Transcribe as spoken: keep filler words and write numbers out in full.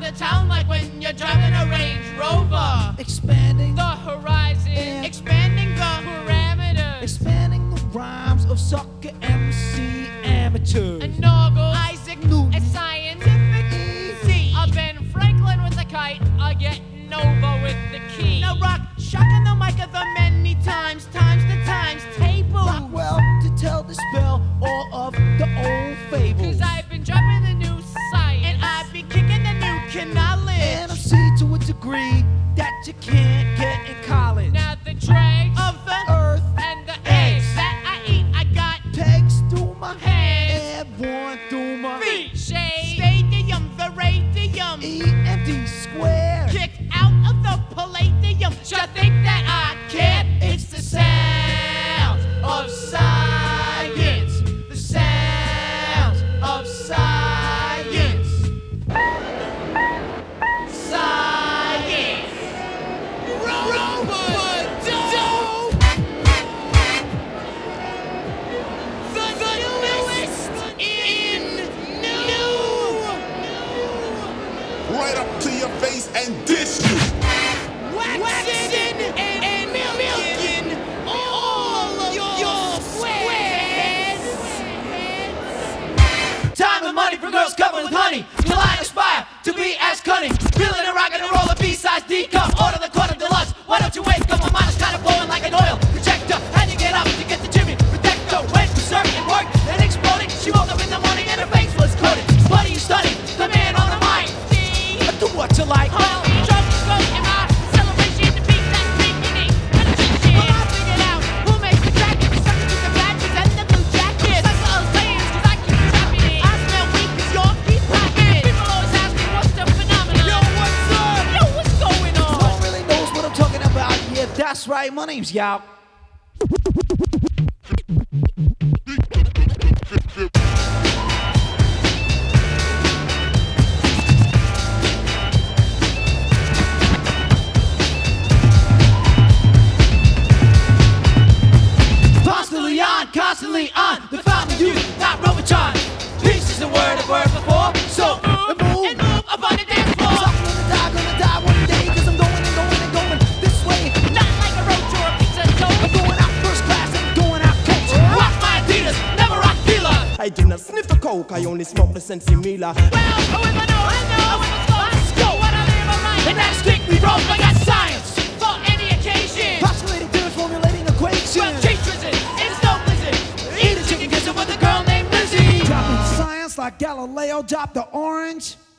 the town like when you're driving a Range Rover. Expanding the horizon, and expanding the parameters, expanding the rhymes of sucker M C amateurs. and Noggle, Isaac Newton, a scientific Z, a Ben Franklin with a kite, a getting over with the key. Now rock, shocking the mic of the many times, times the times, tables. Rock well to tell the spell all of the old fables. Cause I've been dropping the new science, and I've been kicking the new knowledge. And I'm see to a degree that you can't get in college. Now the dregs Of the earth and the eggs that I eat, I got pegs through my hands, and one through my feet, shade, stadium, the radium, E and D squared. kicked out of the palladium. Just think that I can't. It's the sound of science. The sound of science. Science. Robo-dope. The, the newest in new. Right up to your face and dish you. Waxing and, and milking all your squares. Time and money for girls covered with honey. Till I aspire to be as cunning. Feeling a rock and a roll, a B-size D-cup. Order the quarter deluxe. Why don't you wait? Come on, mine is kind of blowing like an oil projector. And you get up to get the Jimmy protector. Went to surf and work and exploding. She woke up in the morning and her face was coated. Buddy, you stunning. The man on the mic. Do what you like. Well, Trump goes in my celebration to beat that beginning. Well, I figured out who makes the track. The suckers with the badges and the blue jackets. Like the old sayings, cause I keep trapping it. I smell weak cause you're keep packing it. People always ask me what's the phenomenon. Yo, what's up? Yo, what's going No on? one really knows what I'm talking about. Yeah, that's right. My name's Yao. Constantly on, constantly on. The fountain of youth, not Robotron. Peace is the word I've heard before. So move and move And move up on the dance floor. I'm gonna die, gonna die one day. Cause I'm going and going and going this way. Not like a roach or a pizza I'm toast. going out first class and going out coach. Rock my Adidas, never rock Fila. I do not sniff the coke, I only smoke the Sensi Mila. Well, oh, if I know, I know. Oh, if I go, let's go. What I live, I'm right. And that's strictly wrong. I got science for any occasion. Postulating theories, formulating equations. Well, cheap prison, it's no blizzard. Eat a chicken gizzard with a girl named Lizzie. Dropping science like Galileo dropped the orange.